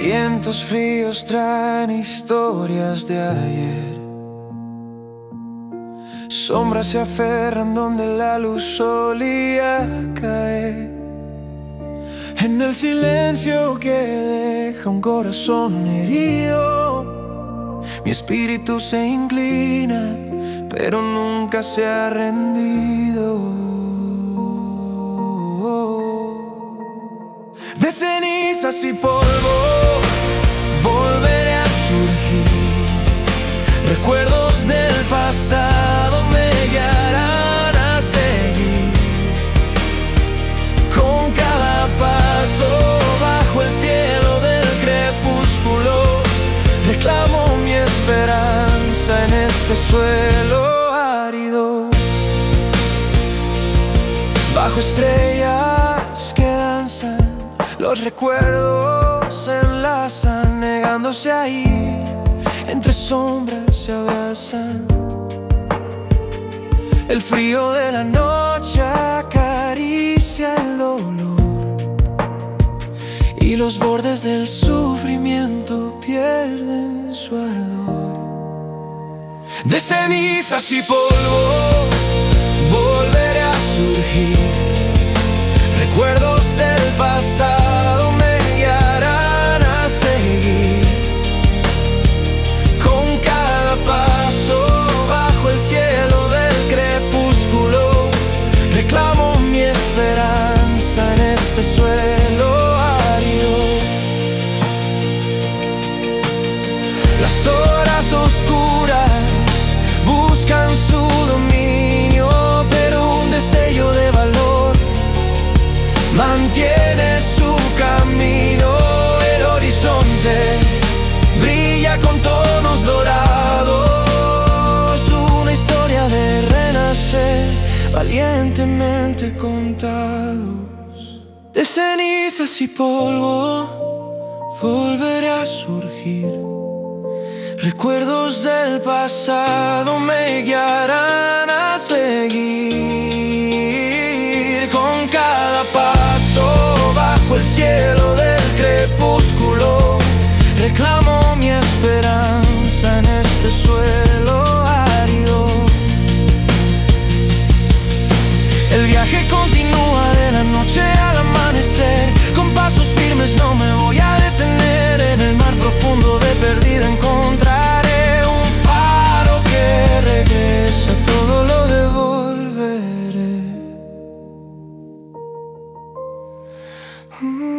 Vientos fríos traen historias de ayer. Sombras se aferran donde la luz solía caer. En el silencio que deja un corazón herido, mi espíritu se inclina, pero nunca se ha rendido. De cenizas y polvo volveré a surgir. Recuerdos del pasado me guiarán a seguir. Con cada paso bajo el cielo del crepúsculo, reclamo mi esperanza en este suelo árido. Bajo estrellas que danzan, los recuerdos se enlazan, negándose a ir. Entre sombras se abrazan. El frío de la noche acaricia el dolor, y los bordes del sufrimiento pierden su ardor. De cenizas y polvo volveré a surgir. Recuerdos del pasado me guiarán a seguir. Con cada paso bajo el cielo del crepúsculo, reclamo mi esperanza en este suelo árido. Las horas oscuras buscan su dominio, pero un destello de valor mantiene su camino. El horizonte brilla con tonos dorados, una historia de renacer valientemente contados. De cenizas y polvo volveré a surgir. Recuerdos del pasado me guiarán a seguir. Con cada paso bajo el cielo del crepúsculo, reclamo mi esperanza en este suelo árido. El viaje continúa de la noche al amanecer. Con pasos firmes no me voy a detener. En el mar profundo de perdida encontraré un faro que regresa, todo lo devolveré.